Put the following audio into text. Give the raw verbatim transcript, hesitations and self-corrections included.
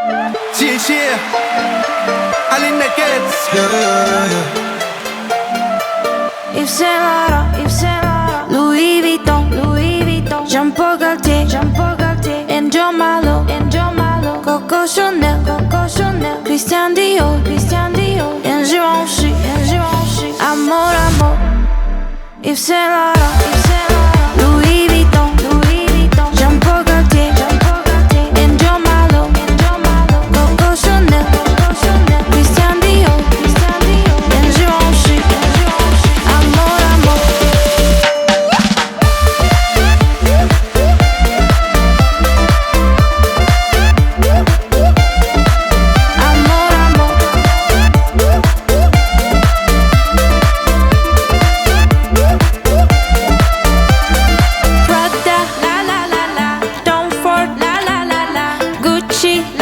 Yeah, yeah. Alin Nuggets. Yeah, yeah, yeah. Yves Saint Laurent, Yves Saint Laurent, Louis Vuitton, Louis Vuitton, Jean Paul Gaultier, Jean Paul Gaultier, and Jo Malone, and Jo Malone, Coco Chanel, Coco Chanel, Christian Dior, Christian Dior, and Givenchy, and Givenchy, Amor, Amor, Yves Saint Laurent, Yves Saint Laurent, Louis Vuitton, Louis Vuitton, Jean Paul Gaultier, Jean Paul Gaultier, and Jo Malone, and Jo Malone, Coco Chanel, Coco Chanel, Christian Dior, Christian Dior, and Givenchy, and Givenchy, Amor, Amor. Amor, amor. Prada, la la la la, Tom Ford, la la la la, Gucci,